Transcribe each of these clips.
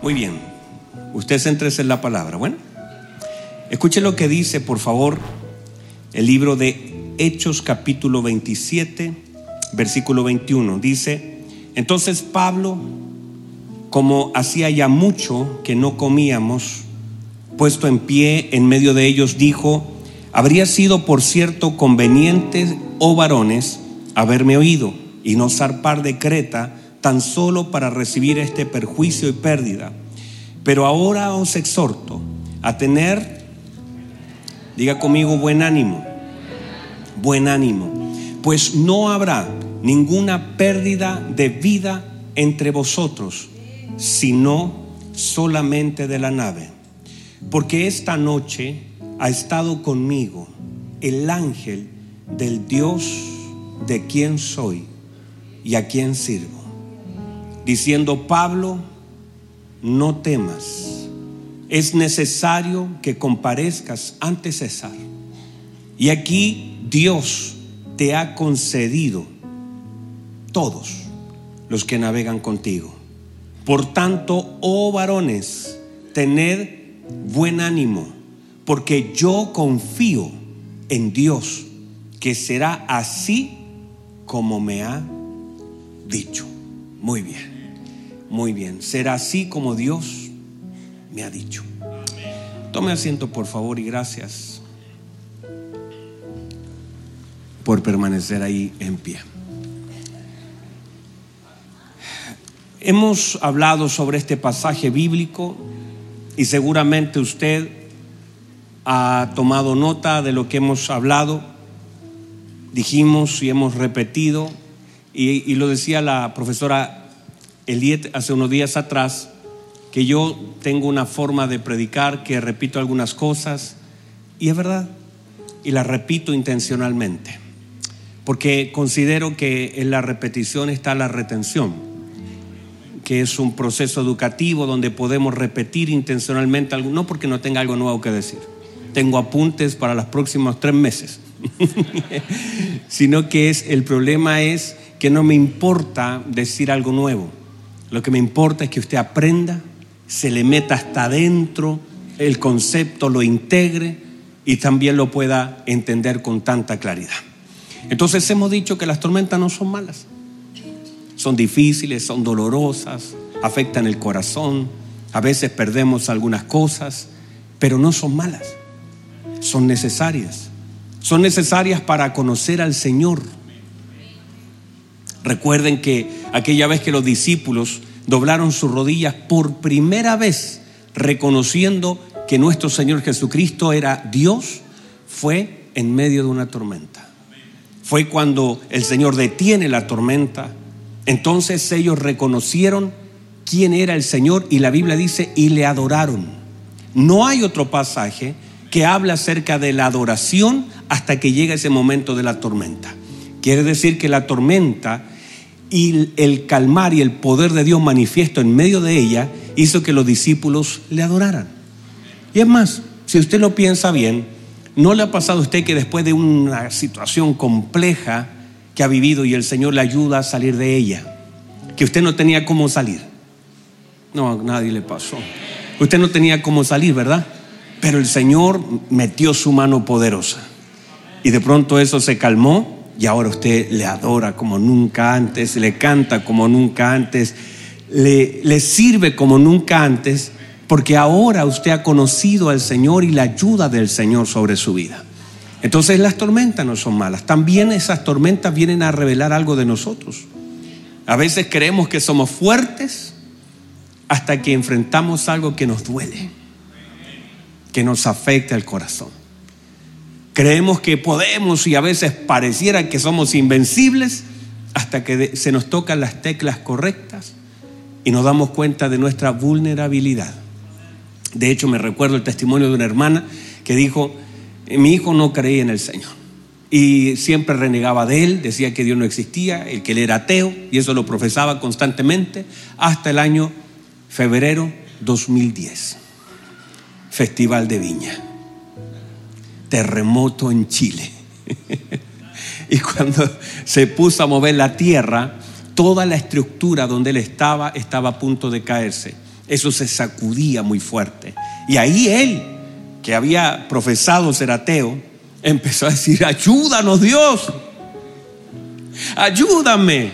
Muy bien, usted céntrese en la palabra. Bueno, escuche lo que dice, por favor, el libro de Hechos capítulo 27, versículo 21. Dice: entonces Pablo, como hacía ya mucho que no comíamos, puesto en pie en medio de ellos, dijo: habría sido por cierto conveniente, oh varones, haberme oído y no zarpar de Creta tan solo para recibir este perjuicio y pérdida. Pero ahora os exhorto a tener, diga conmigo, buen ánimo, pues no habrá ninguna pérdida de vida entre vosotros, sino solamente de la nave. Porque esta noche ha estado conmigo el ángel del Dios de quien soy y a quien sirvo, diciendo: Pablo, no temas, es necesario que comparezcas ante César. Y aquí Dios te ha concedido todos los que navegan contigo. Por tanto, oh varones, tened buen ánimo, porque yo confío en Dios, que será así como me ha dicho. Muy bien, será así como Dios me ha dicho. Tome asiento, por favor, y gracias por permanecer ahí en pie. Hemos hablado sobre este pasaje bíblico y seguramente usted ha tomado nota de lo que hemos hablado. Dijimos y hemos repetido, y lo decía la profesora Eliet hace unos días atrás, que yo tengo una forma de predicar que repito algunas cosas, y es verdad, y las repito intencionalmente, porque considero que en la repetición está la retención, que es un proceso educativo donde podemos repetir intencionalmente algo, no porque no tenga algo nuevo que decir, tengo apuntes para los próximos 3 meses, sino que el problema es que no me importa decir algo nuevo. Lo que me importa es que usted aprenda, se le meta hasta adentro el concepto, lo integre y también lo pueda entender con tanta claridad. Entonces hemos dicho que las tormentas no son malas, son difíciles, son dolorosas, afectan el corazón, a veces perdemos algunas cosas, pero no son malas, son necesarias. Son necesarias para conocer al Señor. Recuerden que aquella vez que los discípulos doblaron sus rodillas por primera vez, reconociendo que nuestro Señor Jesucristo era Dios, fue en medio de una tormenta. Fue cuando el Señor detiene la tormenta. Entonces ellos reconocieron quién era el Señor, y la Biblia dice: y le adoraron. No hay otro pasaje que habla acerca de la adoración hasta que llega ese momento de la tormenta. Quiere decir que la tormenta y el calmar y el poder de Dios manifiesto en medio de ella hizo que los discípulos le adoraran. Y es más, si usted lo piensa bien, ¿no le ha pasado a usted que después de una situación compleja que ha vivido y el Señor le ayuda a salir de ella, que usted no tenía cómo salir? No, a nadie le pasó. Usted no tenía cómo salir, ¿verdad? Pero el Señor metió su mano poderosa y de pronto eso se calmó, y ahora usted le adora como nunca antes, le canta como nunca antes, le sirve como nunca antes, porque ahora usted ha conocido al Señor y la ayuda del Señor sobre su vida. Entonces las tormentas no son malas, también esas tormentas vienen a revelar algo de nosotros. A veces creemos que somos fuertes hasta que enfrentamos algo que nos duele, que nos afecta el corazón. Creemos que podemos y a veces pareciera que somos invencibles hasta que se nos tocan las teclas correctas y nos damos cuenta de nuestra vulnerabilidad. De hecho, me recuerdo el testimonio de una hermana que dijo: mi hijo no creía en el Señor y siempre renegaba de él, decía que Dios no existía, que él era ateo, y eso lo profesaba constantemente hasta el año febrero 2010. Festival de Viña, terremoto en Chile. Y cuando se puso a mover la tierra, toda la estructura donde él estaba a punto de caerse. Eso se sacudía muy fuerte. Y ahí él, que había profesado ser ateo, empezó a decir: ayúdanos, Dios, ayúdame.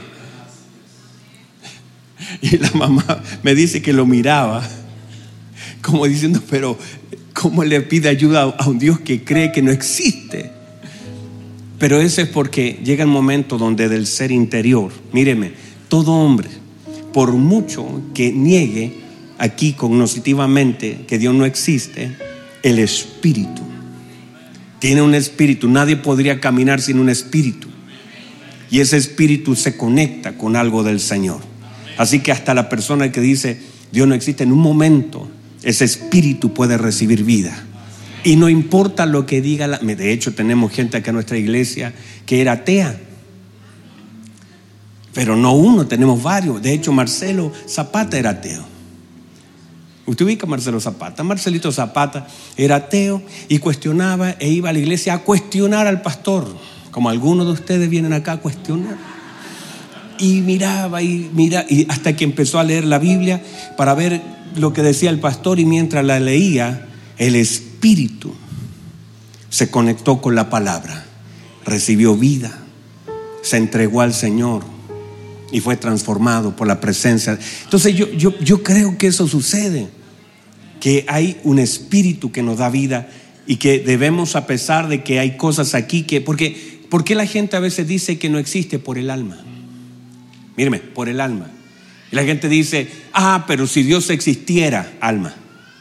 Y la mamá me dice que lo miraba como diciendo: pero ¿cómo le pide ayuda a un Dios que cree que no existe? Pero ese es porque llega el momento donde del ser interior, míreme, todo hombre, por mucho que niegue aquí cognitivamente que Dios no existe, el espíritu tiene un espíritu. Nadie podría caminar sin un espíritu, y ese espíritu se conecta con algo del Señor. Así que hasta la persona que dice Dios no existe, en un momento ese espíritu puede recibir vida. Y no importa lo que diga de hecho tenemos gente acá en nuestra iglesia que era atea, pero no uno, tenemos varios. De hecho, Marcelo Zapata era ateo. Usted ubica a Marcelo Zapata. Marcelito Zapata era ateo y cuestionaba, e iba a la iglesia a cuestionar al pastor, como algunos de ustedes vienen acá a cuestionar. Y miraba y hasta que empezó a leer la Biblia para ver lo que decía el pastor, y mientras la leía, el espíritu se conectó con la palabra, recibió vida, se entregó al Señor y fue transformado por la presencia. Entonces yo creo que eso sucede, que hay un espíritu que nos da vida, y que debemos, a pesar de que hay cosas aquí que, ¿por qué la gente a veces dice que no existe? Por el alma. Míreme, por el alma. Y la gente dice: pero si Dios existiera, alma.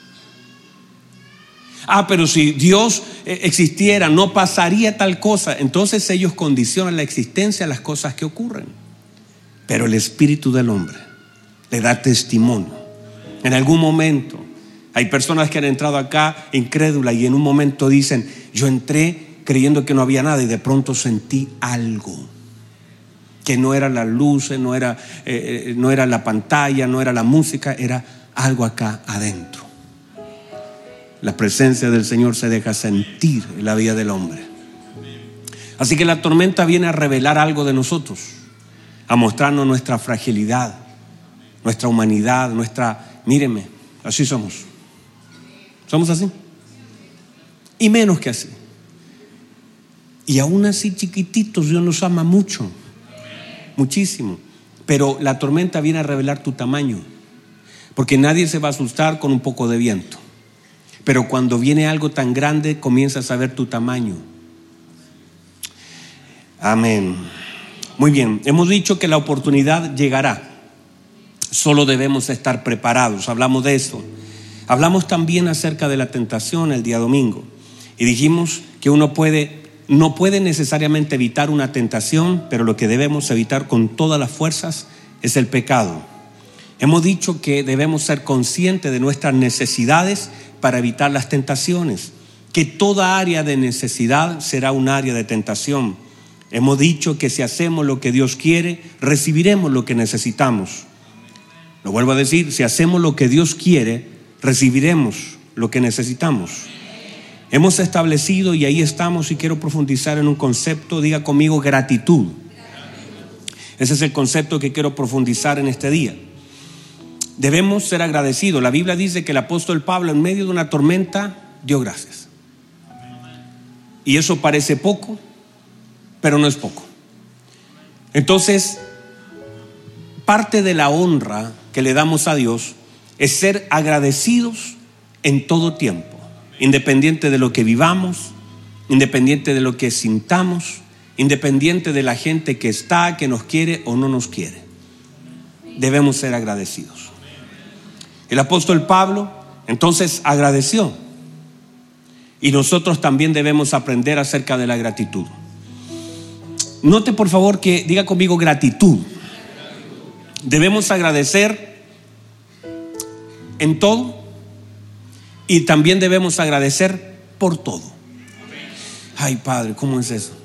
Pero si Dios existiera, no pasaría tal cosa. Entonces ellos condicionan la existencia a las cosas que ocurren. Pero el espíritu del hombre le da testimonio. En algún momento hay personas que han entrado acá incrédulas, y en un momento dicen: yo entré creyendo que no había nada, y de pronto sentí algo. Que no era las luces, no era la pantalla, no era la música, era algo acá adentro. La presencia del Señor se deja sentir en la vida del hombre. Así que la tormenta viene a revelar algo de nosotros, a mostrarnos nuestra fragilidad, nuestra humanidad, míreme, así somos. Somos así. Y menos que así. Y aún así, chiquititos, Dios nos ama mucho. Muchísimo. Pero la tormenta viene a revelar tu tamaño, porque nadie se va a asustar con un poco de viento. Pero cuando viene algo tan grande, comienzas a ver tu tamaño. Amén. Muy bien, hemos dicho que la oportunidad llegará. Solo debemos estar preparados. Hablamos de eso. Hablamos también acerca de la tentación el día domingo, y dijimos que uno no puede necesariamente evitar una tentación, pero lo que debemos evitar con todas las fuerzas es el pecado. Hemos dicho que debemos ser conscientes de nuestras necesidades para evitar las tentaciones, que toda área de necesidad será un área de tentación. Hemos dicho que si hacemos lo que Dios quiere, recibiremos lo que necesitamos. Lo vuelvo a decir: si hacemos lo que Dios quiere, recibiremos lo que necesitamos. Hemos establecido, y ahí estamos, y quiero profundizar en un concepto. Diga conmigo: gratitud. Ese es el concepto que quiero profundizar en este día. Debemos ser agradecidos. La Biblia dice que el apóstol Pablo, en medio de una tormenta, dio gracias. Y eso parece poco, pero no es poco. Entonces, parte de la honra que le damos a Dios es ser agradecidos en todo tiempo, independiente de lo que vivamos, independiente de lo que sintamos, independiente de la gente que está, que nos quiere o no nos quiere. Debemos ser agradecidos. El apóstol Pablo entonces agradeció, y nosotros también debemos aprender acerca de la gratitud. Note por favor que diga conmigo: gratitud. Debemos agradecer en todo, y también debemos agradecer por todo. Ay, Padre, ¿cómo es eso?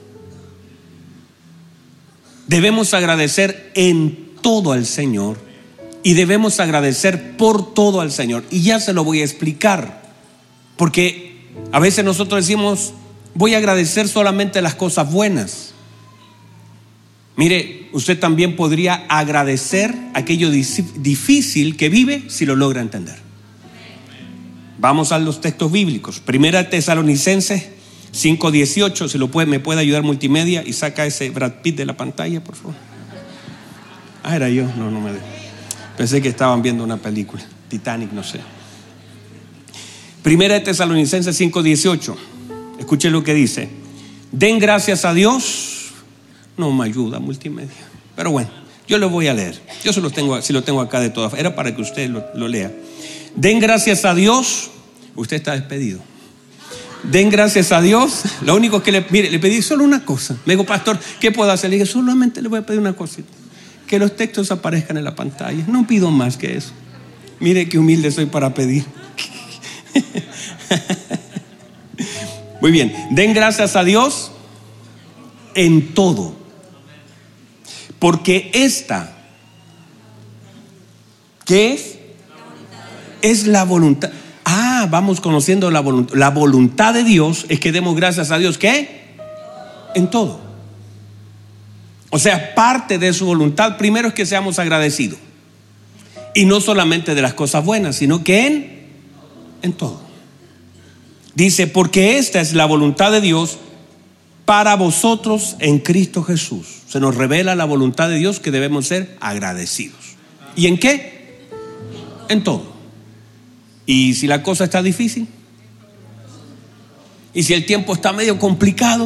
Debemos agradecer en todo al Señor, y debemos agradecer por todo al Señor. Y ya se lo voy a explicar, porque a veces nosotros decimos: voy a agradecer solamente las cosas buenas. Mire, usted también podría agradecer aquello difícil que vive si lo logra entender. Vamos a los textos bíblicos. Primera Tesalonicenses 5:18. Si lo puede, me puede ayudar multimedia y saca ese Brad Pitt de la pantalla, por favor. Ah, era yo. No me dejo. Pensé que estaban viendo una película, Titanic, no sé. Primera Tesalonicenses 5:18. Escuche lo que dice. Den gracias a Dios. No me ayuda multimedia, pero bueno, yo lo voy a leer. Yo si lo tengo acá de todas. Era para que usted lo lea. Den gracias a Dios. Usted está despedido. Den gracias a Dios. Lo único que le pedí solo una cosa. Me dijo, pastor, ¿qué puedo hacer? Le dije, solamente le voy a pedir una cosita: que los textos aparezcan en la pantalla. No pido más que eso. Mire qué humilde soy para pedir. Muy bien. Den gracias a Dios en todo, porque esta, ¿qué es? Es la voluntad. Vamos conociendo la voluntad. La voluntad de Dios es que demos gracias a Dios. ¿Qué? En todo. O sea, parte de su voluntad primero es que seamos agradecidos. Y no solamente de las cosas buenas, sino que en todo. Dice, porque esta es la voluntad de Dios para vosotros en Cristo Jesús. Se nos revela la voluntad de Dios, que debemos ser agradecidos. ¿Y en qué? En todo. ¿Y si la cosa está difícil? ¿Y si el tiempo está medio complicado?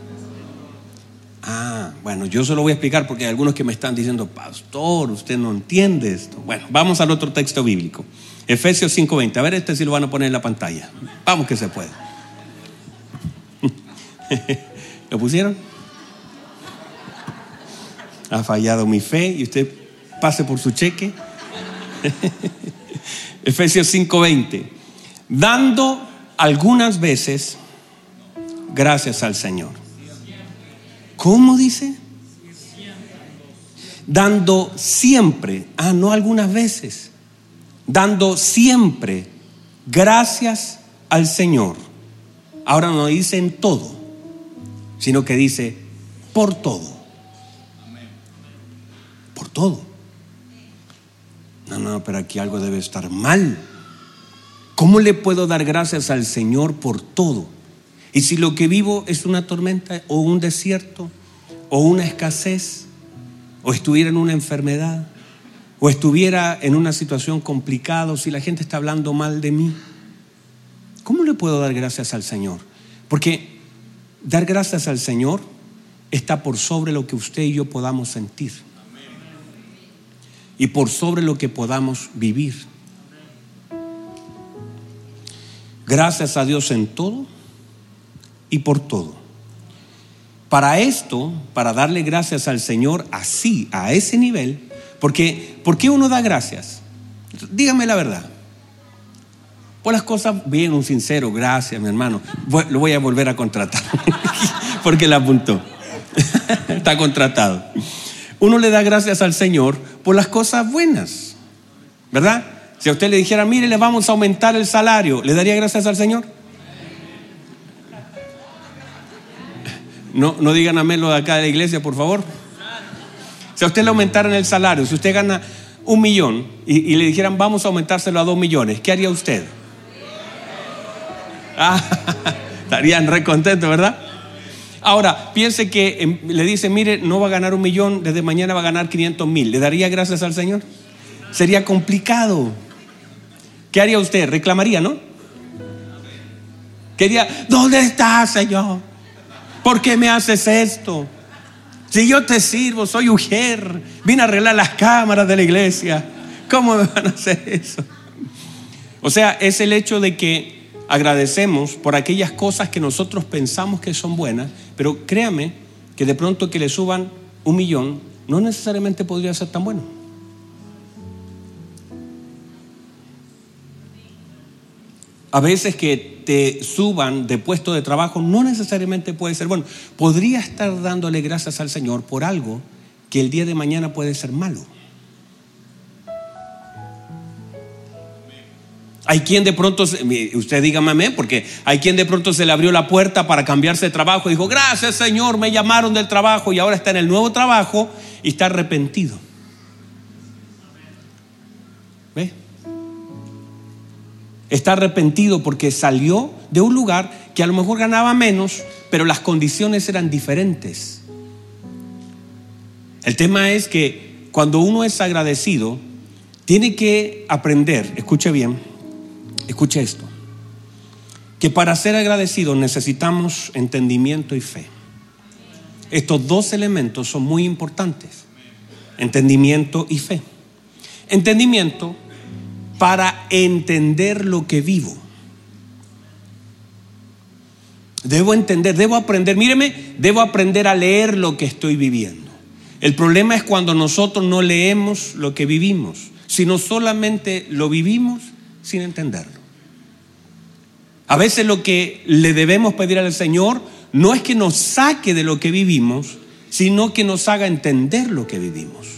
Bueno, yo se lo voy a explicar porque hay algunos que me están diciendo, pastor, usted no entiende esto. Bueno, vamos al otro texto bíblico. Efesios 5:20. A ver, si lo van a poner en la pantalla. Vamos que se puede. ¿Lo pusieron? Ha fallado mi fe y usted pase por su cheque. Efesios 5:20. Dando algunas veces gracias al Señor. ¿Cómo dice? Dando siempre. No algunas veces. Dando siempre gracias al Señor. Ahora no dice en todo, sino que dice por todo. Por todo. No, pero aquí algo debe estar mal. ¿Cómo le puedo dar gracias al Señor por todo? Y si lo que vivo es una tormenta o un desierto o una escasez, o estuviera en una enfermedad, o estuviera en una situación complicada, o si la gente está hablando mal de mí, ¿cómo le puedo dar gracias al Señor? Porque dar gracias al Señor está por sobre lo que usted y yo podamos sentir y por sobre lo que podamos vivir. Gracias a Dios en todo y por todo. Para esto, para darle gracias al Señor así, a ese nivel, porque ¿por qué uno da gracias? Dígame la verdad. Por las cosas bien, un sincero, gracias mi hermano. Lo voy a volver a contratar porque la apuntó. Está contratado. Uno le da gracias al Señor por las cosas buenas, ¿verdad? Si a usted le dijera, mire, le vamos a aumentar el salario, ¿le daría gracias al Señor? No digan amén lo de acá de la iglesia, por favor. Si a usted le aumentaran el salario, si usted gana 1 millón y le dijeran vamos a aumentárselo a 2 millones, ¿qué haría usted? Estarían re contentos, ¿verdad? Ahora, piense que le dicen, mire, no va a ganar 1 millón, desde mañana va a ganar 500,000. ¿Le daría gracias al Señor? Sería complicado. ¿Qué haría usted? Reclamaría, ¿no? ¿Qué diría? ¿Dónde estás, Señor? ¿Por qué me haces esto? Si yo te sirvo, soy ujier, vine a arreglar las cámaras de la iglesia, ¿cómo me van a hacer eso? O sea, es el hecho de que agradecemos por aquellas cosas que nosotros pensamos que son buenas, pero créame que de pronto que le suban 1 millón no necesariamente podría ser tan bueno. A veces que te suban de puesto de trabajo no necesariamente puede ser bueno. Podría estar dándole gracias al Señor por algo que el día de mañana puede ser malo. Hay quien de pronto, usted dígame amén, porque hay quien de pronto se le abrió la puerta para cambiarse de trabajo y dijo: gracias Señor, me llamaron del trabajo, y ahora está en el nuevo trabajo y está arrepentido. ¿Ve? Está arrepentido porque salió de un lugar que a lo mejor ganaba menos, pero las condiciones eran diferentes. El tema es que cuando uno es agradecido, tiene que aprender, escuche bien, escuche esto, que para ser agradecido necesitamos entendimiento y fe. Estos dos elementos son muy importantes: entendimiento y fe. Entendimiento para entender lo que vivo. Debo entender, debo aprender, míreme, debo aprender a leer lo que estoy viviendo. El problema es cuando nosotros no leemos lo que vivimos, sino solamente lo vivimos sin entenderlo. A veces lo que le debemos pedir al Señor no es que nos saque de lo que vivimos, sino que nos haga entender lo que vivimos.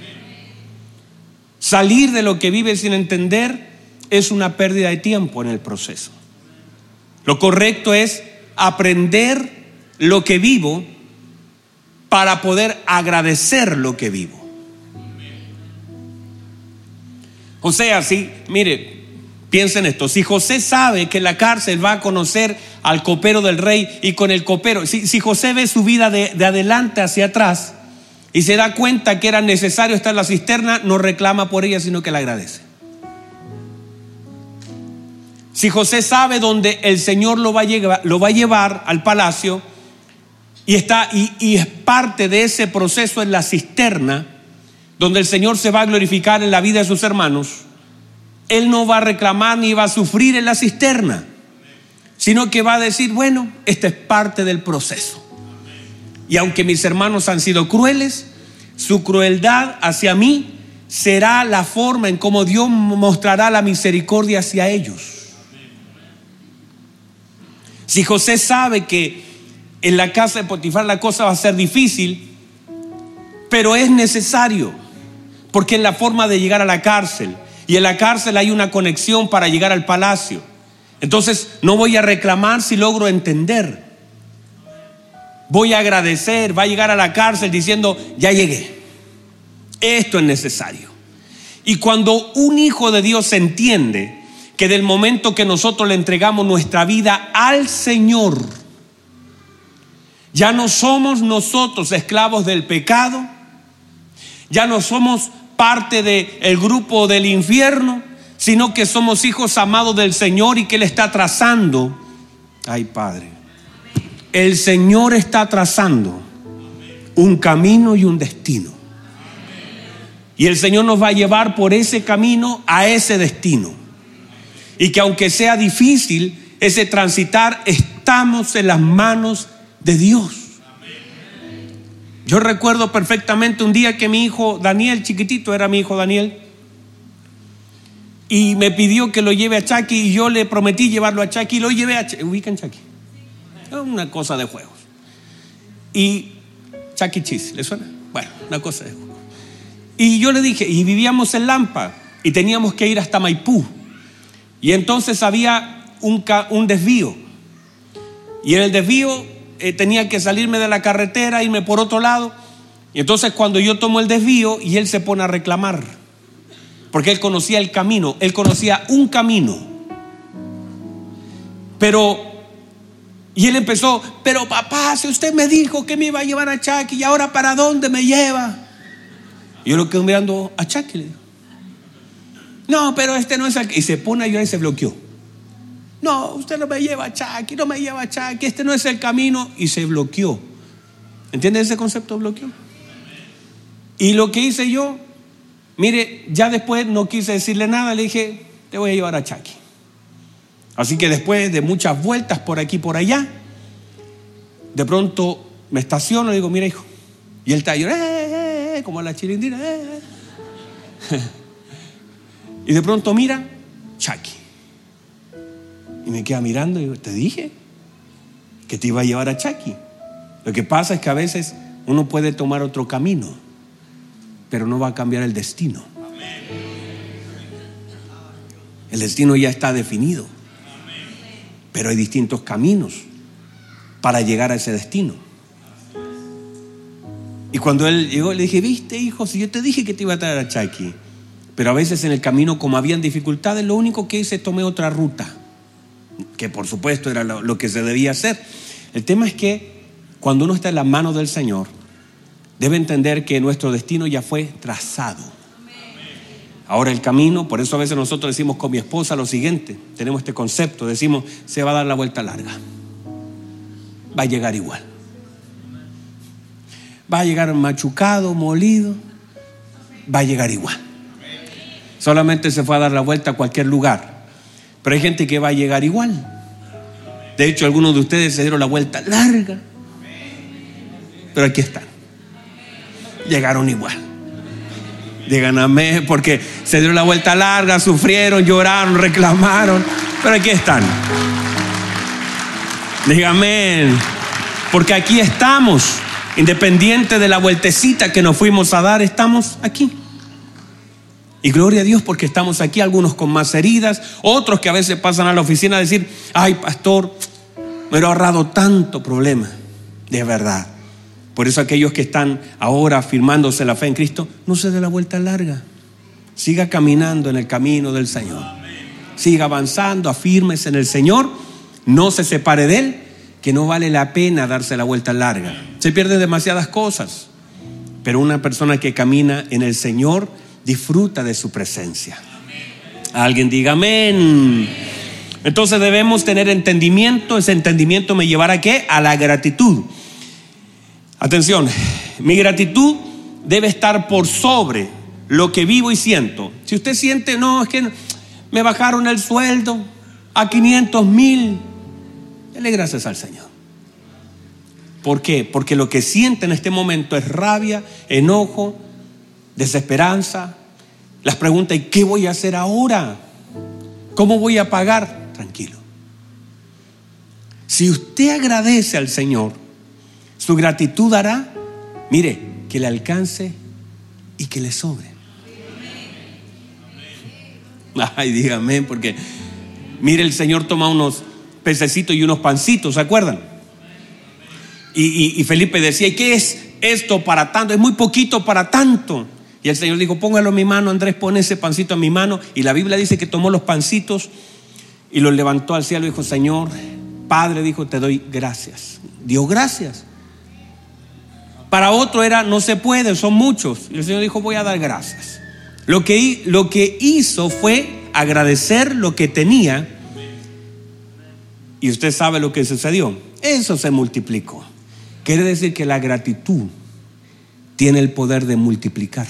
Salir de lo que vive sin entender es una pérdida de tiempo en el proceso. Lo correcto es aprender lo que vivo para poder agradecer lo que vivo. O sea, si, mire, piensen esto: si José sabe que en la cárcel va a conocer al copero del rey, y con el copero, si José ve su vida de adelante hacia atrás y se da cuenta que era necesario estar en la cisterna, no reclama por ella, sino que la agradece. Si José sabe dónde el Señor lo va a llevar al palacio, y es parte de ese proceso en la cisterna, donde el Señor se va a glorificar en la vida de sus hermanos, él no va a reclamar ni va a sufrir en la cisterna, sino que va a decir: bueno, esta es parte del proceso. Y aunque mis hermanos han sido crueles, su crueldad hacia mí será la forma en cómo Dios mostrará la misericordia hacia ellos. Si José sabe que en la casa de Potifar la cosa va a ser difícil, pero es necesario, porque es la forma de llegar a la cárcel, y en la cárcel hay una conexión para llegar al palacio. Entonces no voy a reclamar si logro entender. Voy a agradecer. Va a llegar a la cárcel diciendo: ya llegué, esto es necesario. Y cuando un hijo de Dios entiende que del momento que nosotros le entregamos nuestra vida al Señor, ya no somos nosotros esclavos del pecado, ya no somos parte del grupo del infierno, sino que somos hijos amados del Señor, y que Él está trazando. Ay, Padre, el Señor está trazando un camino y un destino, y el Señor nos va a llevar por ese camino a ese destino. Y que aunque sea difícil ese transitar, estamos en las manos de Dios. Yo recuerdo perfectamente un día que mi hijo Daniel, chiquitito era mi hijo Daniel, y me pidió que lo lleve a Chucky, y yo le prometí llevarlo a Chucky, y lo llevé a Chucky. ¿Ubican Chucky? Una cosa de juegos. Y Chucky Cheese, ¿le suena? Bueno, una cosa de juegos. Y yo le dije, y vivíamos en Lampa, y teníamos que ir hasta Maipú. Y entonces había un desvío, y en el desvío tenía que salirme de la carretera, irme por otro lado. Y entonces cuando yo tomo el desvío, y él se pone a reclamar, porque él conocía el camino, él conocía un camino. Y él empezó: pero papá, si usted me dijo que me iba a llevar a Chucky, ¿y ahora para dónde me lleva? Y yo lo quedo mirando a Chucky, le digo: no, pero este no es el... Y se pone a llorar y se bloqueó. No, usted no me lleva a Chucky, no me lleva a Chucky, este no es el camino. Y se bloqueó. ¿Entiende ese concepto de bloqueo? Y lo que hice yo, mire, ya después no quise decirle nada, le dije: te voy a llevar a Chucky. Así que después de muchas vueltas por aquí y por allá, de pronto me estaciono y digo: mira, hijo. Y él está llorando, como la chilindrina. Y de pronto mira, Chucky. Y me queda mirando y digo: te dije que te iba a llevar a Chucky. Lo que pasa es que a veces uno puede tomar otro camino, pero no va a cambiar el destino. El destino ya está definido. Pero hay distintos caminos para llegar a ese destino. Y cuando él llegó, le dije, viste, hijo, si yo te dije que te iba a traer a Chucky. Pero a veces en el camino, como habían dificultades, lo único que hice, tomé otra ruta, que por supuesto era lo que se debía hacer. El tema es que cuando uno está en las manos del Señor, debe entender que nuestro destino ya fue trazado. Ahora el camino, por eso a veces nosotros decimos con mi esposa lo siguiente, tenemos este concepto, decimos, se va a dar la vuelta larga, va a llegar igual, va a llegar machucado, molido, va a llegar igual. Solamente se fue a dar la vuelta a cualquier lugar, pero hay gente que va a llegar igual. De hecho, algunos de ustedes se dieron la vuelta larga, pero aquí están, llegaron igual. Digan amén, porque se dieron la vuelta larga, sufrieron, lloraron, reclamaron, pero aquí están. Digan amén, porque aquí estamos, independiente de la vueltecita que nos fuimos a dar, estamos aquí. Y gloria a Dios porque estamos aquí, algunos con más heridas, otros que a veces pasan a la oficina a decir, ay pastor, me lo ha ahorrado tanto problema. De verdad. Por eso aquellos que están ahora afirmándose la fe en Cristo, no se dé la vuelta larga. Siga caminando en el camino del Señor. Siga avanzando, afírmese en el Señor. No se separe de Él, que no vale la pena darse la vuelta larga. Se pierden demasiadas cosas. Pero una persona que camina en el Señor disfruta de su presencia. Alguien diga amén. Entonces debemos tener entendimiento. Ese entendimiento me llevará ¿a qué? A la gratitud. Atención, mi gratitud debe estar por sobre lo que vivo y siento. Si usted siente, no, es que me bajaron el sueldo a 500,000, dele gracias al Señor. ¿Por qué? Porque lo que siente en este momento es rabia, enojo, desesperanza. Las preguntas, ¿y qué voy a hacer ahora? ¿Cómo voy a pagar? Tranquilo. Si usted agradece al Señor, su gratitud hará, mire, que le alcance y que le sobre. Ay, dígame, porque mire, el Señor toma unos pececitos y unos pancitos, ¿se acuerdan? Y Felipe decía, ¿y qué es esto para tanto? Es muy poquito para tanto. Y el Señor dijo, póngalo en mi mano, Andrés, pone ese pancito en mi mano. Y la Biblia dice que tomó los pancitos y los levantó al cielo y dijo, Señor, Padre, dijo, te doy gracias. Dio gracias. Para otro era, no se puede, son muchos. Y el Señor dijo, voy a dar gracias. Lo que hizo fue agradecer lo que tenía. Y usted sabe lo que sucedió. Eso se multiplicó. Quiere decir que la gratitud tiene el poder de multiplicar.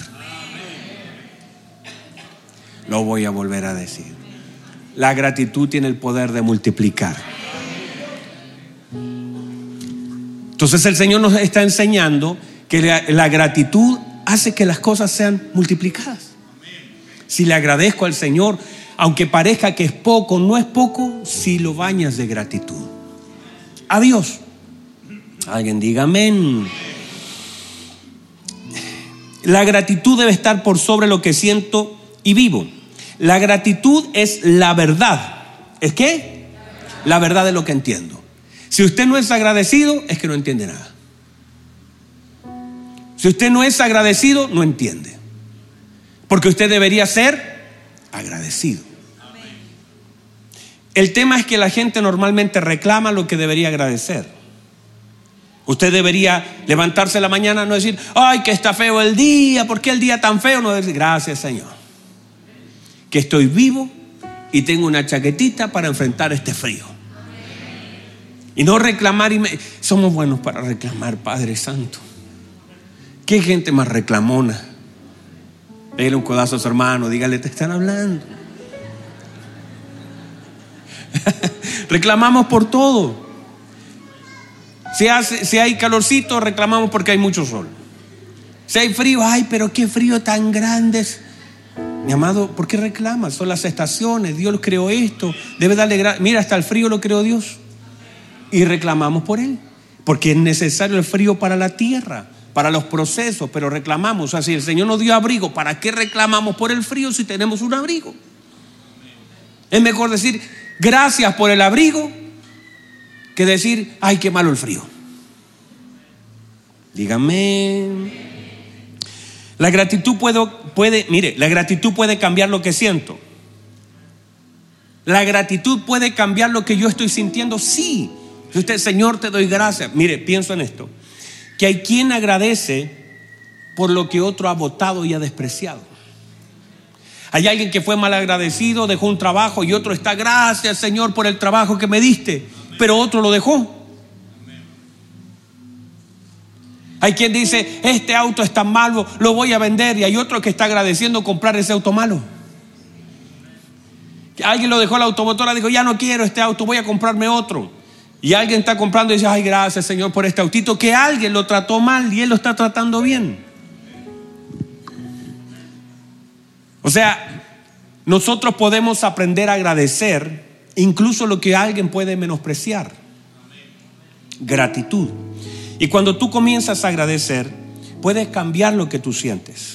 Lo voy a volver a decir. La gratitud tiene el poder de multiplicar. Entonces el Señor nos está enseñando que la gratitud hace que las cosas sean multiplicadas. Si le agradezco al Señor, aunque parezca que es poco, no es poco, si lo bañas de gratitud. A Dios. Alguien diga amén. La gratitud debe estar por sobre lo que siento y vivo. La gratitud es la verdad. ¿Es qué? La verdad de lo que entiendo. Si usted no es agradecido, es que no entiende nada. Si usted no es agradecido, no entiende. Porque usted debería ser agradecido. El tema es que la gente normalmente reclama lo que debería agradecer. Usted debería levantarse en la mañana, no decir, ay, que está feo el día, ¿por qué el día tan feo? No decir, gracias Señor, que estoy vivo y tengo una chaquetita para enfrentar este frío. Y no reclamar, somos buenos para reclamar, Padre Santo. ¿Qué gente más reclamona? Pégale un codazo a su hermano, dígale, te están hablando. Reclamamos por todo. Si hay calorcito, reclamamos porque hay mucho sol. Si hay frío, ay, pero qué frío tan grande. Mi amado, ¿por qué reclamas? Son las estaciones, Dios creó esto. Debe darle gracias. Mira, hasta el frío lo creó Dios. Y reclamamos por él, porque es necesario el frío para la tierra, para los procesos, pero reclamamos. O sea, si el Señor nos dio abrigo, ¿para qué reclamamos por el frío si tenemos un abrigo? Es mejor decir gracias por el abrigo que decir, ay, qué malo el frío. Dígame. La gratitud la gratitud puede cambiar lo que siento. La gratitud puede cambiar lo que yo estoy sintiendo, sí. Si usted, Señor, te doy gracias. Mire, pienso en esto, que hay quien agradece por lo que otro ha votado y ha despreciado. Hay alguien que fue mal agradecido, dejó un trabajo y otro está, gracias, Señor, por el trabajo que me diste, pero otro lo dejó. Hay quien dice, este auto está malo, lo voy a vender, y hay otro que está agradeciendo comprar ese auto malo. Alguien lo dejó la automotora, dijo, ya no quiero este auto, voy a comprarme otro. Y alguien está comprando y dice, ay, gracias, Señor, por este autito que alguien lo trató mal y él lo está tratando bien. O sea, nosotros podemos aprender a agradecer incluso lo que alguien puede menospreciar. Gratitud. Y cuando tú comienzas a agradecer, puedes cambiar lo que tú sientes.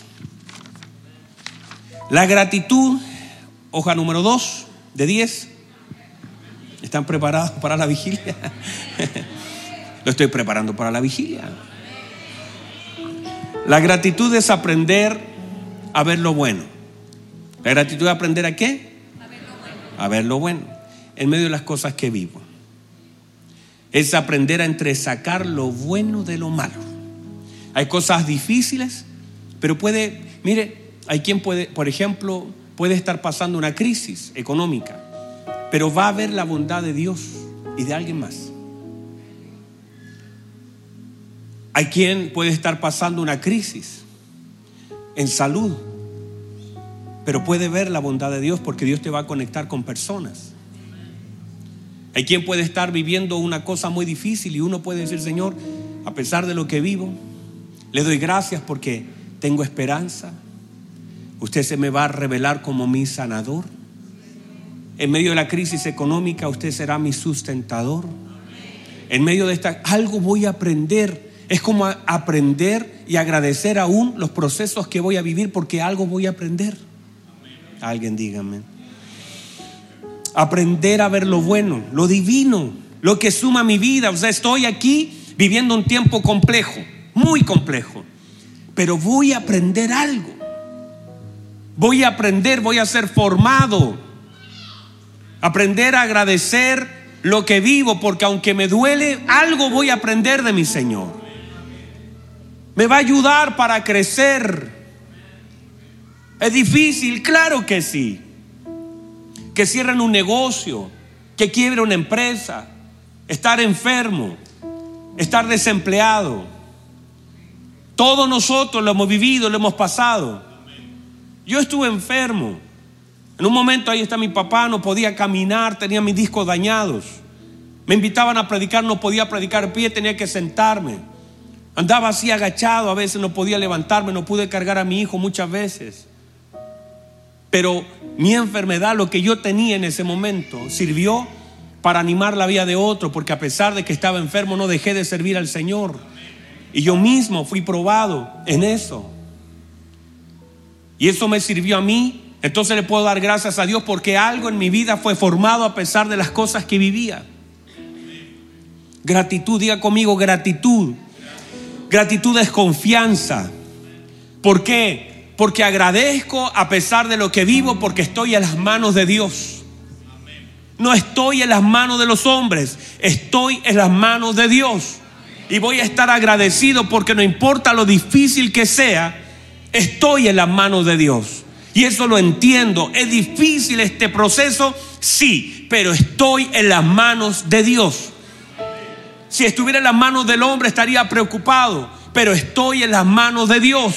La gratitud, hoja número 2 de 10. ¿Están preparados para la vigilia? Lo estoy preparando para la vigilia. La gratitud es aprender a ver lo bueno. ¿La gratitud es aprender a qué? A ver lo bueno en medio de las cosas que vivo. Es aprender a entresacar lo bueno de lo malo. Hay cosas difíciles, pero hay quien puede, por ejemplo, puede estar pasando una crisis económica, pero va a ver la bondad de Dios y de alguien más. Hay quien puede estar pasando una crisis en salud, pero puede ver la bondad de Dios porque Dios te va a conectar con personas. Hay quien puede estar viviendo una cosa muy difícil y uno puede decir, Señor, a pesar de lo que vivo, le doy gracias porque tengo esperanza. Usted se me va a revelar como mi sanador. En medio de la crisis económica, usted será mi sustentador. En medio de algo voy a aprender. Es como aprender y agradecer aún los procesos que voy a vivir porque algo voy a aprender. Alguien dígame. Aprender a ver lo bueno, lo divino, lo que suma mi vida. O sea, estoy aquí viviendo un tiempo complejo, muy complejo, pero voy a aprender algo. Voy a aprender, voy a ser formado. Aprender a agradecer lo que vivo, porque aunque me duele, algo voy a aprender de mi Señor. Me va a ayudar para crecer. ¿Es difícil? Claro que sí. Que cierren un negocio, que quiebre una empresa, estar enfermo, estar desempleado. Todos nosotros lo hemos vivido, lo hemos pasado. Yo estuve enfermo. En un momento ahí está mi papá, no podía caminar, tenía mis discos dañados. Me invitaban a predicar, no podía predicar pie, tenía que sentarme. Andaba así agachado, a veces no podía levantarme, no pude cargar a mi hijo muchas veces. Pero mi enfermedad, lo que yo tenía en ese momento, sirvió para animar la vida de otro, porque a pesar de que estaba enfermo, no dejé de servir al Señor. Y yo mismo fui probado en eso. Y eso me sirvió a mí. Entonces le puedo dar gracias a Dios porque algo en mi vida fue formado a pesar de las cosas que vivía. Gratitud, diga conmigo, gratitud. Gratitud es confianza. ¿Por qué? Porque agradezco a pesar de lo que vivo, porque estoy en las manos de Dios. No estoy en las manos de los hombres, estoy en las manos de Dios. Y voy a estar agradecido porque no importa lo difícil que sea, estoy en las manos de Dios. Y eso lo entiendo. ¿Es difícil este proceso? Sí, pero estoy en las manos de Dios. Si estuviera en las manos del hombre estaría preocupado, pero estoy en las manos de Dios.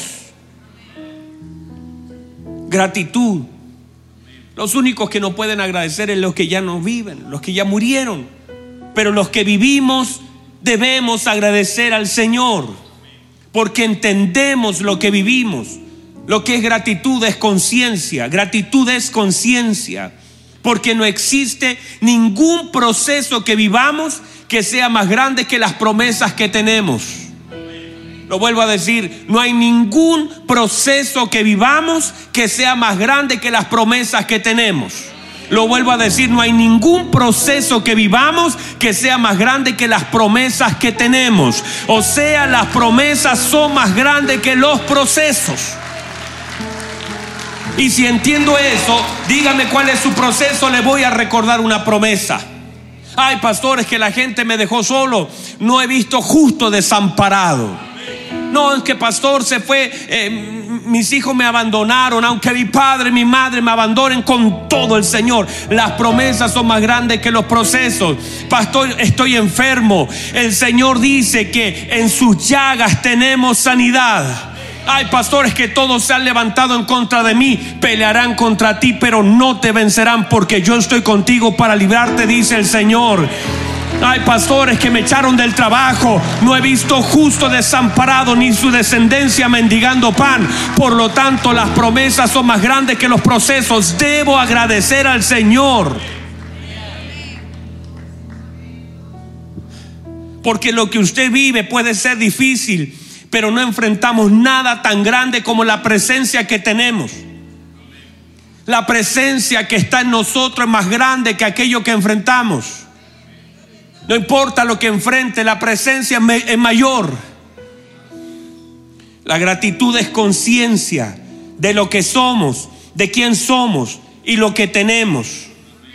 Gratitud. Los únicos que no pueden agradecer es los que ya no viven, los que ya murieron. Pero los que vivimos debemos agradecer al Señor, porque entendemos lo que vivimos. Lo que es gratitud es conciencia. Gratitud es conciencia, porque no existe ningún proceso que vivamos que sea más grande que las promesas que tenemos. Lo vuelvo a decir, no hay ningún proceso que vivamos que sea más grande que las promesas que tenemos. Lo vuelvo a decir, no hay ningún proceso que vivamos que sea más grande que las promesas que tenemos. O sea, las promesas son más grandes que los procesos. Y si entiendo eso, dígame cuál es su proceso, le voy a recordar una promesa. Ay, pastor, es que la gente me dejó solo. No he visto justo desamparado. No, es que pastor se fue, mis hijos me abandonaron, aunque mi padre y mi madre me abandonen, con todo el Señor. Las promesas son más grandes que los procesos. Pastor, estoy enfermo. El Señor dice que en sus llagas tenemos sanidad. Ay, pastor, es que todos se han levantado en contra de mí. Pelearán contra ti, pero no te vencerán, porque yo estoy contigo para librarte, dice el Señor. Ay, pastores, que me echaron del trabajo. No he visto justo desamparado, ni su descendencia mendigando pan. Por lo tanto, las promesas son más grandes que los procesos. Debo agradecer al Señor, porque lo que usted vive puede ser difícil, pero no enfrentamos nada tan grande como la presencia que tenemos. La presencia que está en nosotros es más grande que aquello que enfrentamos. No importa lo que enfrente, la presencia es mayor. La gratitud es conciencia de lo que somos, de quién somos y lo que tenemos.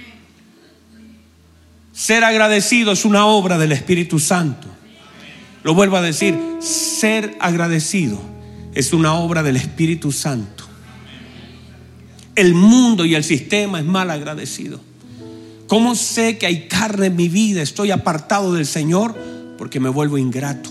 Ser agradecido es una obra del Espíritu Santo. Lo vuelvo a decir, ser agradecido es una obra del Espíritu Santo. El mundo y el sistema es mal agradecido. ¿Cómo sé que hay carne en mi vida? Estoy apartado del Señor porque me vuelvo ingrato,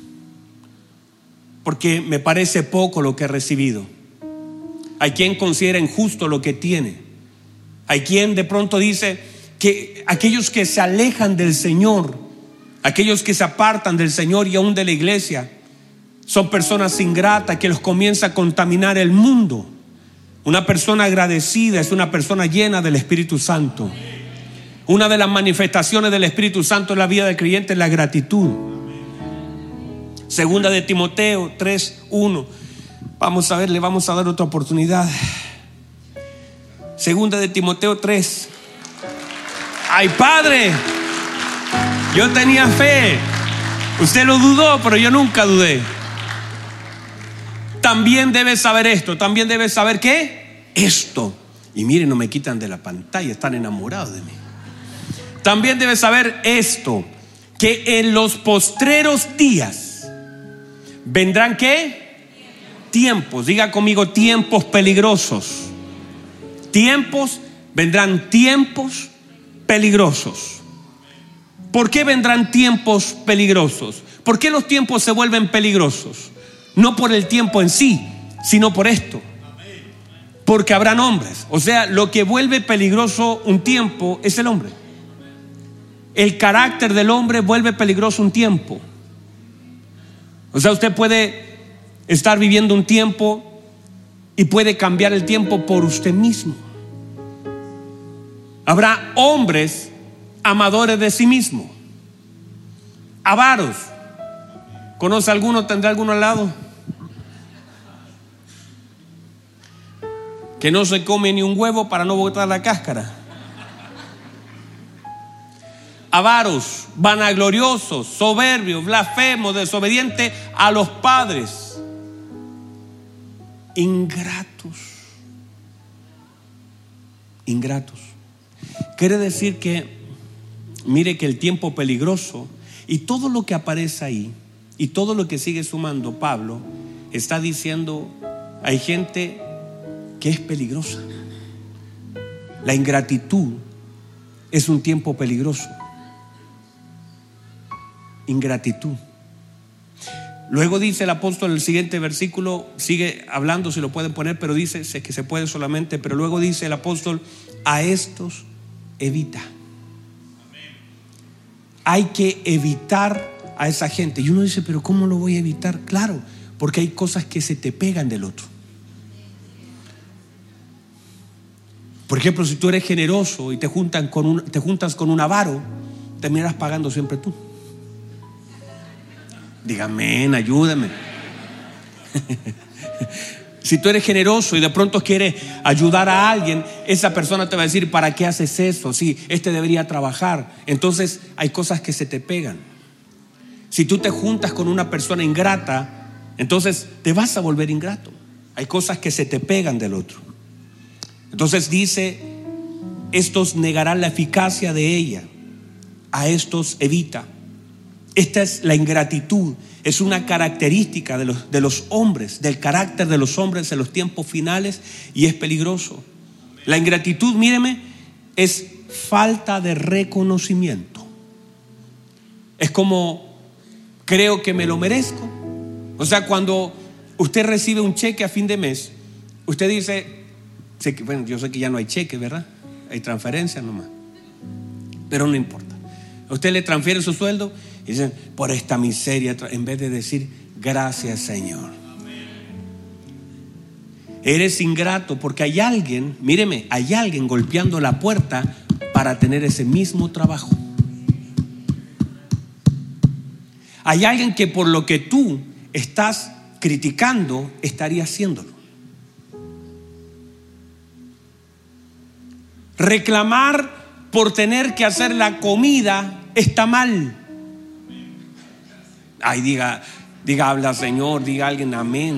porque me parece poco lo que he recibido. Hay quien considera injusto lo que tiene. Hay quien de pronto dice que aquellos que se alejan del Señor, aquellos que se apartan del Señor y aún de la iglesia, son personas ingratas, que los comienza a contaminar el mundo. Una persona agradecida es una persona llena del Espíritu Santo. Una de las manifestaciones del Espíritu Santo en la vida del creyente es la gratitud. Segunda de Timoteo 3:1. Vamos a ver, le vamos a dar otra oportunidad. Segunda de Timoteo 3. Ay, Padre, yo tenía fe. Usted lo dudó, pero yo nunca dudé. También debes saber esto. También debes saber ¿qué? Esto. Y miren, no me quitan de la pantalla, están enamorados de mí. También debes saber esto, que en los postreros días vendrán ¿qué? Tiempos. Diga conmigo, tiempos peligrosos. Vendrán tiempos peligrosos. ¿Por qué vendrán tiempos peligrosos? ¿Por qué los tiempos se vuelven peligrosos? No por el tiempo en sí, sino por esto. Porque habrán hombres. O sea, lo que vuelve peligroso un tiempo es el hombre. El carácter del hombre vuelve peligroso un tiempo. O sea, usted puede estar viviendo un tiempo y puede cambiar el tiempo por usted mismo. Habrá hombres amadores de sí mismo, avaros. ¿Conoce alguno? ¿Tendrá alguno al lado? Que no se come ni un huevo para no botar la cáscara. Avaros, vanagloriosos, soberbios, blasfemos, desobedientes a los padres, ingratos. Quiere decir que, mire, que el tiempo peligroso y todo lo que aparece ahí y todo lo que sigue sumando Pablo está diciendo, hay gente que es peligrosa. La ingratitud es un tiempo peligroso. Ingratitud. Luego dice el apóstol en el siguiente versículo, sigue hablando, si lo pueden poner, pero dice, sé que se puede solamente, pero luego dice el apóstol, a estos evita. Hay que evitar a esa gente. Y uno dice, pero ¿cómo lo voy a evitar? Claro, porque hay cosas que se te pegan del otro. Por ejemplo, si tú eres generoso y te juntas con un avaro, terminarás pagando siempre tú. Dígame, ayúdame. Si tú eres generoso y de pronto quieres ayudar a alguien, esa persona te va a decir: ¿para qué haces eso? Sí, debería trabajar. Entonces hay cosas que se te pegan. Si tú te juntas con una persona ingrata, entonces te vas a volver ingrato. Hay cosas que se te pegan del otro. Entonces dice: estos negarán la eficacia de ella, a estos evita. Esta es la ingratitud. Es una característica de los hombres, del carácter de los hombres en los tiempos finales, y es peligroso. La ingratitud, míreme, es falta de reconocimiento. Es como: creo que me lo merezco. O sea, cuando usted recibe un cheque a fin de mes, usted dice: bueno, yo sé que ya no hay cheque, ¿verdad? Hay transferencias nomás, pero no importa. Usted le transfiere su sueldo y dicen: por esta miseria, en vez de decir: gracias, Señor. Eres ingrato porque hay alguien, míreme, hay alguien golpeando la puerta para tener ese mismo trabajo. Hay alguien que por lo que tú estás criticando estaría haciéndolo. Reclamar por tener que hacer la comida está mal. Ay, diga, habla, Señor, diga alguien amén.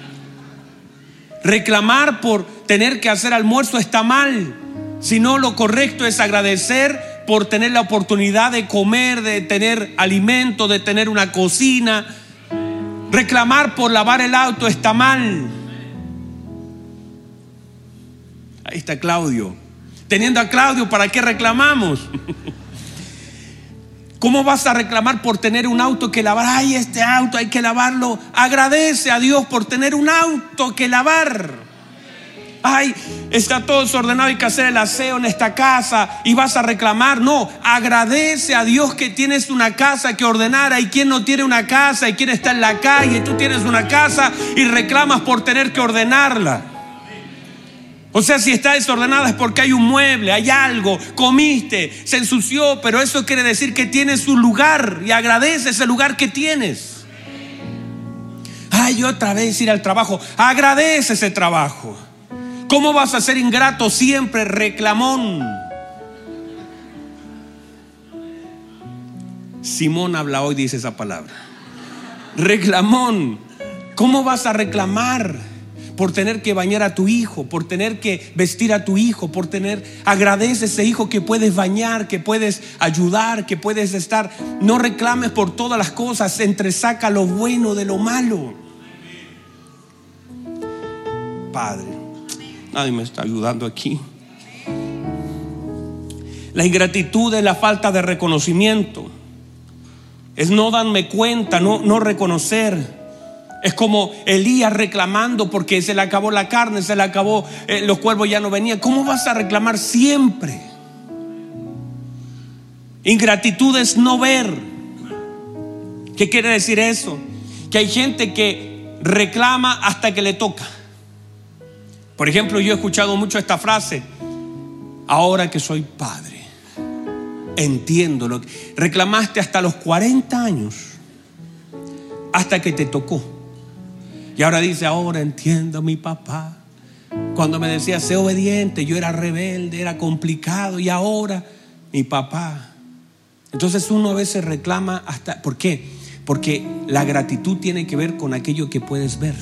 Reclamar por tener que hacer almuerzo está mal. Si no, lo correcto es agradecer por tener la oportunidad de comer, de tener alimento, de tener una cocina. Reclamar por lavar el auto está mal. Ahí está Claudio. Teniendo a Claudio, ¿para qué reclamamos? ¿Cómo vas a reclamar por tener un auto que lavar? Ay, este auto hay que lavarlo. Agradece a Dios por tener un auto que lavar. Ay, está todo desordenado, hay que hacer el aseo en esta casa y vas a reclamar. No, agradece a Dios que tienes una casa que ordenar. Hay quien no tiene una casa, hay quien está en la calle. Tú tienes una casa y reclamas por tener que ordenarla. O sea, si está desordenada es porque hay un mueble, hay algo, comiste, se ensució, pero eso quiere decir que tienes un lugar y agradece ese lugar que tienes. Ay, otra vez ir al trabajo, agradece ese trabajo. ¿Cómo vas a ser ingrato siempre, reclamón? Simón habla hoy, dice esa palabra. Reclamón. ¿Cómo vas a reclamar por tener que bañar a tu hijo, por tener que vestir a tu hijo, por tener? Agradece a ese hijo que puedes bañar, que puedes ayudar, que puedes estar. No reclames por todas las cosas, entresaca lo bueno de lo malo. Padre, nadie me está ayudando aquí. La ingratitud es la falta de reconocimiento, es no darme cuenta, no reconocer. Es como Elías reclamando porque se le acabó la carne, se le acabó, los cuervos ya no venían. ¿Cómo vas a reclamar siempre? Ingratitud es no ver. ¿Qué quiere decir eso? Que hay gente que reclama hasta que le toca. Por ejemplo, yo he escuchado mucho esta frase: ahora que soy padre, entiendo lo que reclamaste hasta los 40 años, hasta que te tocó. Y ahora dice: ahora entiendo a mi papá. Cuando me decía sé obediente, yo era rebelde, era complicado, y ahora mi papá. Entonces uno a veces reclama hasta. ¿Por qué? Porque la gratitud tiene que ver con aquello que puedes ver.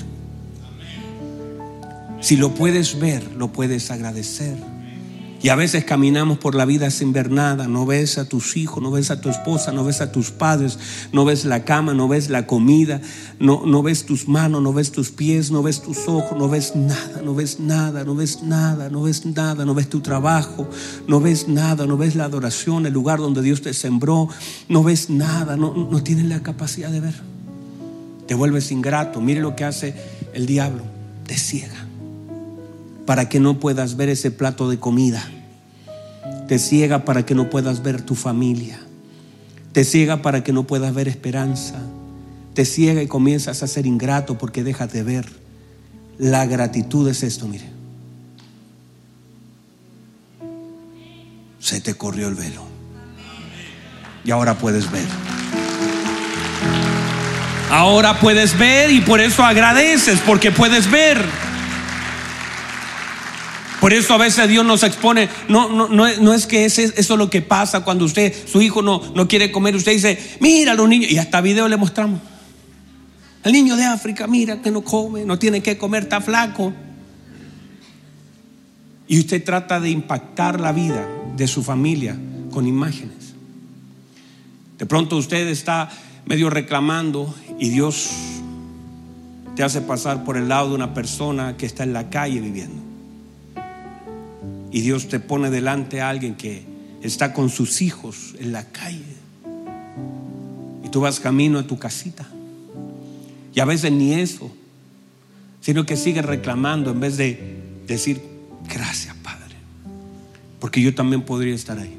Si lo puedes ver, lo puedes agradecer. Y a veces caminamos por la vida sin ver nada. No ves a tus hijos, no ves a tu esposa, no ves a tus padres, no ves la cama, no ves la comida, no ves tus manos, no ves tus pies, no ves tus ojos, no ves nada, no ves nada, no ves nada, no ves nada, no ves tu trabajo, no ves nada, no ves la adoración, el lugar donde Dios te sembró, no ves nada, no tienes la capacidad de ver. Te vuelves ingrato. Mire lo que hace el diablo: te ciega para que no puedas ver ese plato de comida. Te ciega para que no puedas ver tu familia. Te ciega para que no puedas ver esperanza. Te ciega y comienzas a ser ingrato porque dejas de ver. La gratitud es esto, mire. Se te corrió el velo y ahora puedes ver. Ahora puedes ver y por eso agradeces, porque puedes ver. Por eso a veces Dios nos expone. No es que eso es lo que pasa cuando su hijo no quiere comer. Usted dice, mira a los niños, y hasta video le mostramos. El niño de África, mira que no come, no tiene que comer, está flaco. Y usted trata de impactar la vida de su familia con imágenes. De pronto usted está medio reclamando y Dios te hace pasar por el lado de una persona que está en la calle viviendo. Y Dios te pone delante a alguien que está con sus hijos en la calle. Y tú vas camino a tu casita. Y a veces ni eso, sino que sigues reclamando en vez de decir, gracias, Padre, porque yo también podría estar ahí.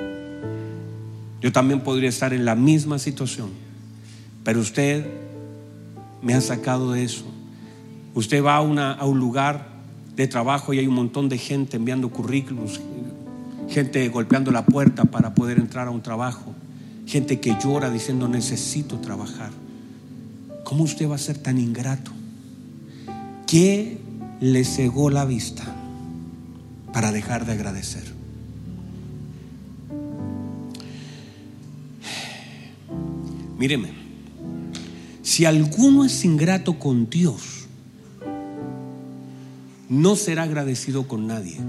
Yo también podría estar en la misma situación, pero usted me ha sacado de eso. Usted va a un lugar de trabajo y hay un montón de gente enviando currículums, gente golpeando la puerta para poder entrar a un trabajo, gente que llora diciendo necesito trabajar. ¿Cómo usted va a ser tan ingrato? ¿Qué le cegó la vista para dejar de agradecer? Míreme, si alguno es ingrato con Dios, no será agradecido con nadie.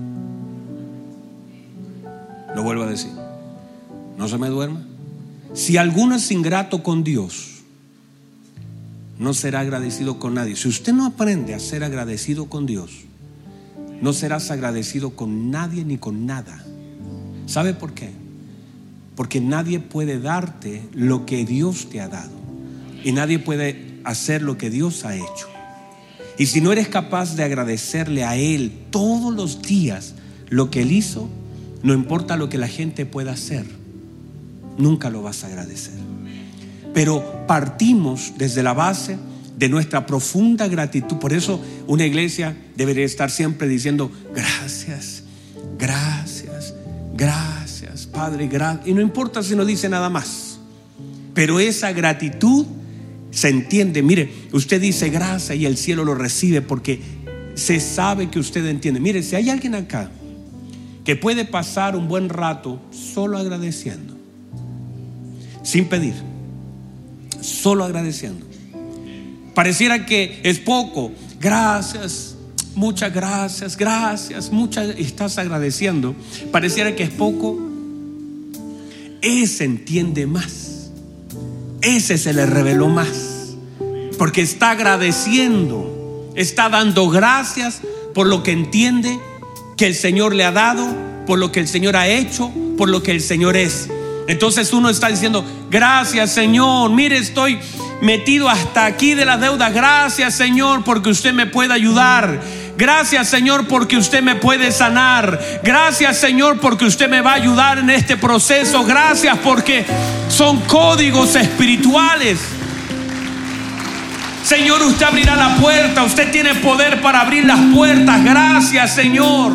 Lo vuelvo a decir, no se me duerma. Si alguno es ingrato con Dios, no será agradecido con nadie. Si usted no aprende a ser agradecido con Dios, no serás agradecido con nadie ni con nada. ¿Sabe por qué? Porque nadie puede darte lo que Dios te ha dado, y nadie puede hacer lo que Dios ha hecho. Y si no eres capaz de agradecerle a Él todos los días lo que Él hizo, no importa lo que la gente pueda hacer, nunca lo vas a agradecer. Pero partimos desde la base de nuestra profunda gratitud. Por eso una iglesia debería estar siempre diciendo gracias, gracias, gracias, Padre, gracias. Y no importa si no dice nada más, pero esa gratitud se entiende. Mire, usted dice gracias y el cielo lo recibe porque se sabe que usted entiende. Mire, si hay alguien acá que puede pasar un buen rato solo agradeciendo, sin pedir, solo agradeciendo, pareciera que es poco. Gracias, muchas gracias, gracias, muchas, estás agradeciendo. Pareciera que es poco. Ese entiende más, ese se le reveló más, porque está agradeciendo, está dando gracias por lo que entiende que el Señor le ha dado, por lo que el Señor ha hecho, por lo que el Señor es. Entonces uno está diciendo gracias, Señor, mire, estoy metido hasta aquí de la deuda. Gracias, Señor, porque usted me puede ayudar. Gracias, Señor, porque usted me puede sanar. Gracias, Señor, porque usted me va a ayudar en este proceso. Gracias porque son códigos espirituales. Señor, usted abrirá la puerta. Usted tiene poder para abrir las puertas. Gracias, Señor.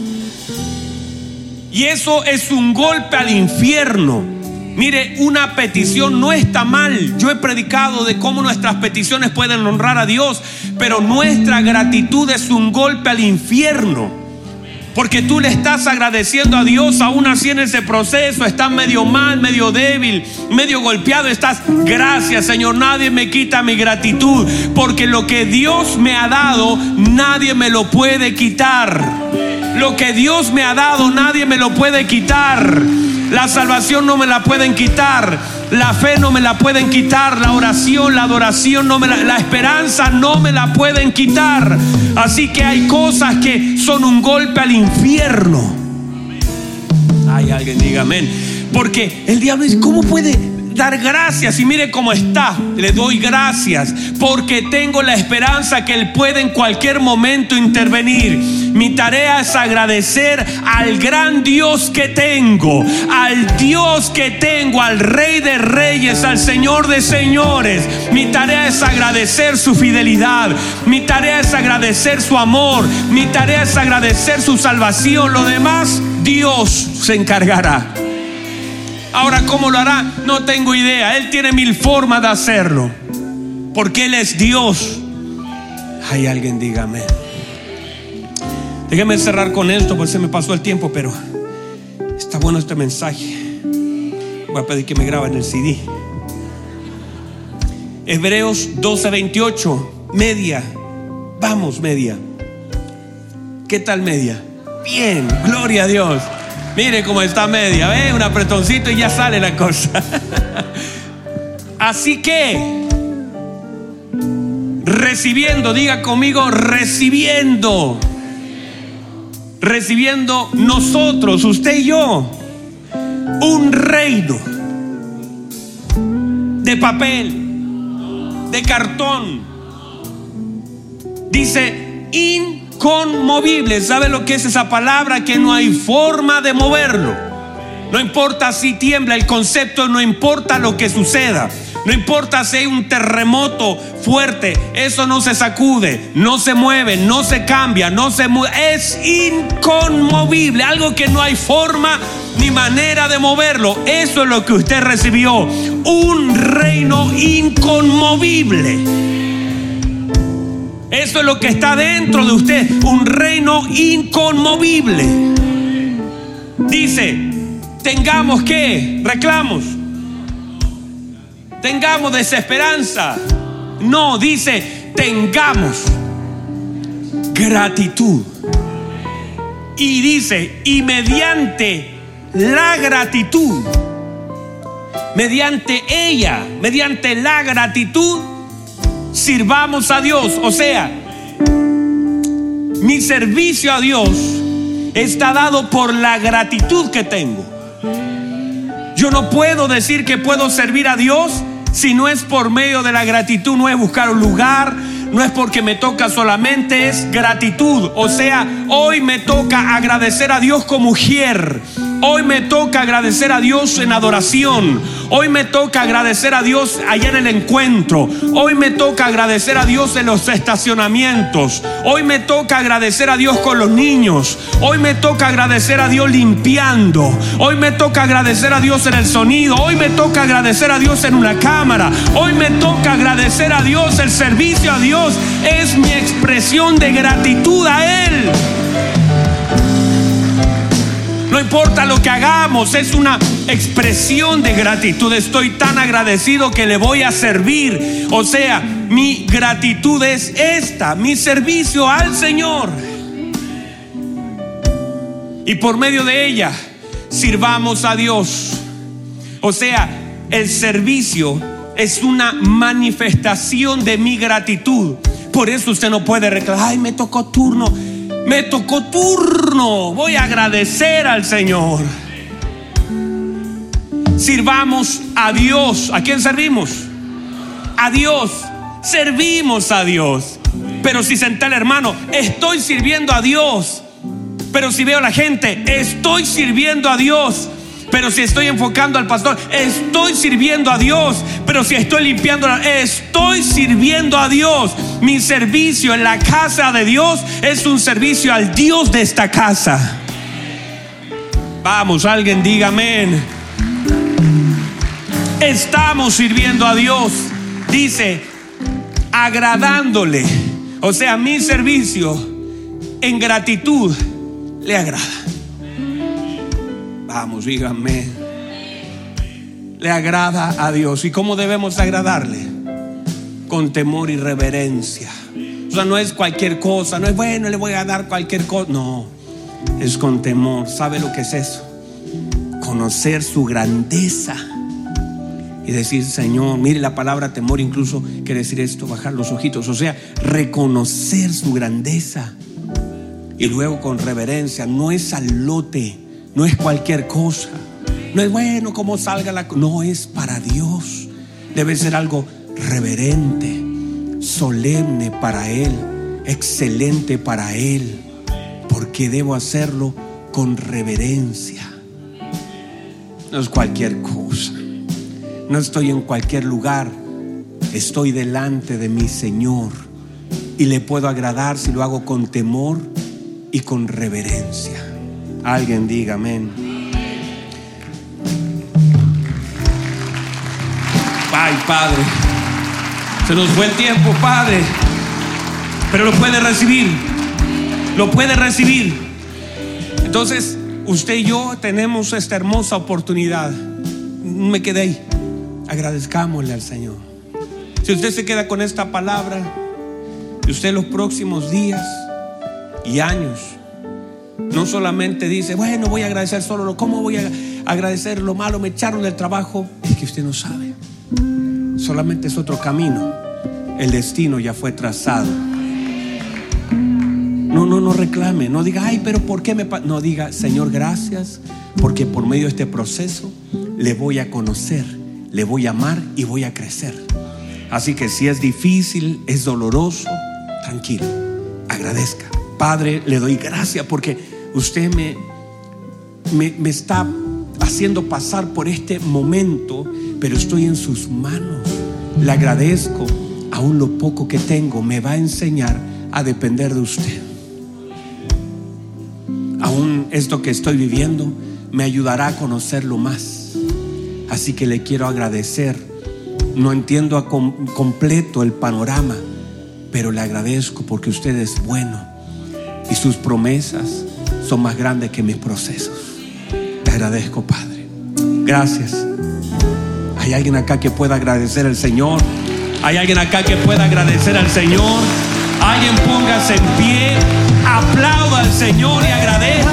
Y eso es un golpe al infierno. Mire, una petición no está mal. Yo he predicado de cómo nuestras peticiones pueden honrar a Dios, pero nuestra gratitud es un golpe al infierno, porque tú le estás agradeciendo a Dios aún así en ese proceso. Estás medio mal, medio débil, medio golpeado. Estás, gracias, Señor, nadie me quita mi gratitud, porque lo que Dios me ha dado nadie me lo puede quitar. Lo que Dios me ha dado nadie me lo puede quitar. La salvación no me la pueden quitar, la fe no me la pueden quitar, la oración, la adoración la esperanza no me la pueden quitar. Así que hay cosas que son un golpe al infierno. Ay, alguien diga amén. Porque el diablo dice, ¿cómo puede dar gracias? Y mire cómo está. Le doy gracias porque tengo la esperanza que Él puede en cualquier momento intervenir. Mi tarea es agradecer al gran Dios que tengo, al Dios que tengo, al Rey de Reyes, al Señor de Señores. Mi tarea es agradecer su fidelidad. Mi tarea es agradecer su amor. Mi tarea es agradecer su salvación. Lo demás, Dios se encargará. Ahora, ¿cómo lo hará? No tengo idea. Él tiene mil formas de hacerlo, porque Él es Dios. Hay alguien, dígame. Déjame cerrar con esto, pues se me pasó el tiempo, pero está bueno este mensaje. Voy a pedir que me graben el CD. Hebreos 12:28, media. Vamos, media. ¿Qué tal media? Bien, gloria a Dios. Mire cómo está media, ¿ve? Un apretoncito y ya sale la cosa. Así que, recibiendo, diga conmigo, recibiendo nosotros, usted y yo, un reino de papel, de cartón, dice inconmovible. ¿Sabe lo que es esa palabra? Que no hay forma de moverlo. No importa si tiembla, el concepto no importa lo que suceda. No importa si hay un terremoto fuerte, eso no se sacude, no se mueve, no se cambia, no se mueve. Es inconmovible, algo que no hay forma ni manera de moverlo. Eso es lo que usted recibió, un reino inconmovible. Eso es lo que está dentro de usted, un reino inconmovible. Dice, tengamos ¿qué? Reclamos. Tengamos desesperanza. No, dice, tengamos gratitud. Y dice, y mediante la gratitud, mediante ella, mediante la gratitud, sirvamos a Dios. O sea, mi servicio a Dios está dado por la gratitud que tengo. Yo no puedo decir que puedo servir a Dios si no es por medio de la gratitud. No es buscar un lugar, no es porque me toca solamente, es gratitud. O sea, hoy me toca agradecer a Dios como mujer. Hoy me toca agradecer a Dios en adoración. Hoy me toca agradecer a Dios allá en el encuentro. Hoy me toca agradecer a Dios en los estacionamientos. Hoy me toca agradecer a Dios con los niños. Hoy me toca agradecer a Dios limpiando. Hoy me toca agradecer a Dios en el sonido. Hoy me toca agradecer a Dios en una cámara. Hoy me toca agradecer a Dios. El servicio a Dios es mi expresión de gratitud a Él. No importa lo que hagamos, es una expresión de gratitud. Estoy tan agradecido que le voy a servir. O sea, mi gratitud es esta, mi servicio al Señor. Y por medio de ella, sirvamos a Dios. O sea, el servicio es una manifestación de mi gratitud. Por eso usted no puede reclamar, ay, me tocó turno. Me tocó turno, voy a agradecer al Señor. Sirvamos a Dios. ¿A quién servimos? A Dios. Servimos a Dios. Pero si senté al hermano, estoy sirviendo a Dios. Pero si veo a la gente, estoy sirviendo a Dios. Pero si estoy enfocando al pastor, estoy sirviendo a Dios. Pero si estoy limpiando, estoy sirviendo a Dios. Mi servicio en la casa de Dios es un servicio al Dios de esta casa. Vamos, alguien diga amén. Estamos sirviendo a Dios. Dice, agradándole. O sea, mi servicio en gratitud le agrada. Vamos, díganme. Le agrada a Dios. ¿Y cómo debemos agradarle? Con temor y reverencia. O sea, no es cualquier cosa. No es bueno, le voy a dar cualquier cosa. No, es con temor. ¿Sabe lo que es eso? Conocer su grandeza y decir, Señor, mire, la palabra temor incluso quiere decir esto, bajar los ojitos. O sea, reconocer su grandeza. Y luego con reverencia. No es al lote. No es cualquier cosa. No es bueno como salga la cosa. No, es para Dios. Debe ser algo reverente, solemne para Él, excelente para Él, porque debo hacerlo con reverencia. No es cualquier cosa. No estoy en cualquier lugar. Estoy delante de mi Señor y le puedo agradar si lo hago con temor y con reverencia. Alguien diga amén. Ay, Padre, se nos fue el tiempo, Padre, pero lo puede recibir. Lo puede recibir. Entonces, usted y yo tenemos esta hermosa oportunidad. Me quedé ahí. Agradezcámosle al Señor. Si usted se queda con esta palabra, y usted los próximos días y años no solamente dice, bueno, voy a agradecer solo lo, ¿cómo voy a agradecer lo malo? Me echaron del trabajo. Es que usted no sabe. Solamente es otro camino. El destino ya fue trazado. No reclame, no diga, ay, pero ¿por qué me pasa? No, diga, Señor, gracias, porque por medio de este proceso le voy a conocer, le voy a amar y voy a crecer. Así que si es difícil, es doloroso, tranquilo, agradezca. Padre, le doy gracias porque usted me está haciendo pasar por este momento, pero estoy en sus manos. Le agradezco. Aún lo poco que tengo me va a enseñar a depender de usted. Aún esto que estoy viviendo me ayudará a conocerlo más. Así que le quiero agradecer. No entiendo a completo el panorama, pero le agradezco porque usted es bueno y sus promesas son más grandes que mis procesos. Le agradezco, Padre. Gracias. ¿Hay alguien acá que pueda agradecer al Señor? ¿Hay alguien acá que pueda agradecer al Señor? Alguien póngase en pie, aplauda al Señor y agradezca.